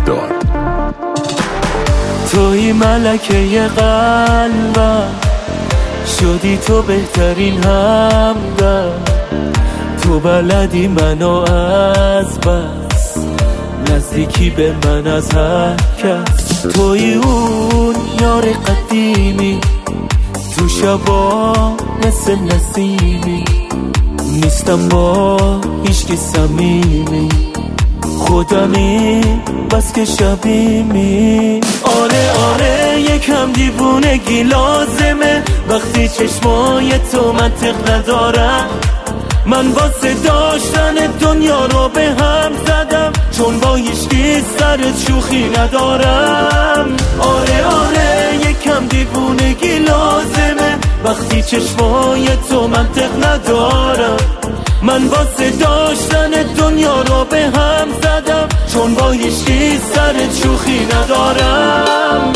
دار. توی ملکه قلبم، شدی تو بهترین همدم. تو بلدی منو از بس، نزدیکی به من از هر کس. توی اون یار قدیمی، تو شبا مثل نسیمی. نیستم با هیچکی صمیمی، خودمی بس که شبیمی. آره یکم دیوونگی لازمه، وقتی چشمای تو منطق ندارم. من واسه داشتن دنیا رو به هم زدم، چون با هیچکی سرت شوخی ندارم. آره یکم دیوونگی لازمه، وقتی چشمای تو منطق ندارم. من واسه داشتن دنیا رو به هم زدم، چون با هیچکی سرت شوخی ندارم.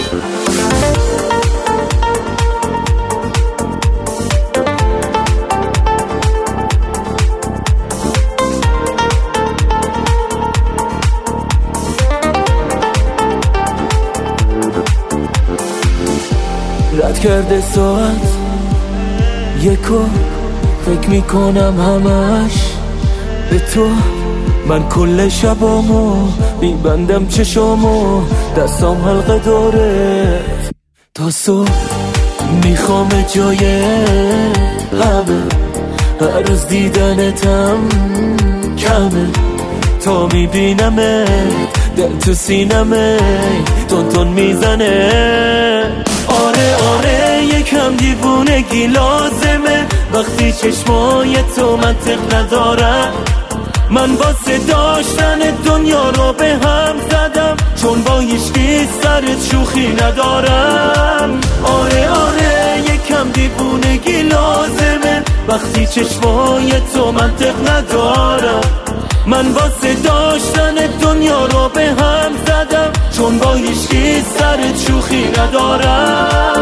رد کرده ساعت یکو، فکر میکنم همش به تو. من کل شبامو میبندم چشامو، دستام حلقه داره تا صبح. میخوام جای همه، هر روز دیدنتم کمه. تا میبینمه دل تو سینمه تون میزنه. آره یکم دیوونگی لازمه، وقتی چشمای تو منطق ندارم. من واسه داشتن دنیا رو به هم زدم، چون با هیچکی سرت شوخی ندارم. آره یکم دیوونگی لازمه، وقتی چشمای تو منطق ندارم. من واسه داشتن دنیا رو به هم زدم، چون با هیچکی سرت شوخی ندارم.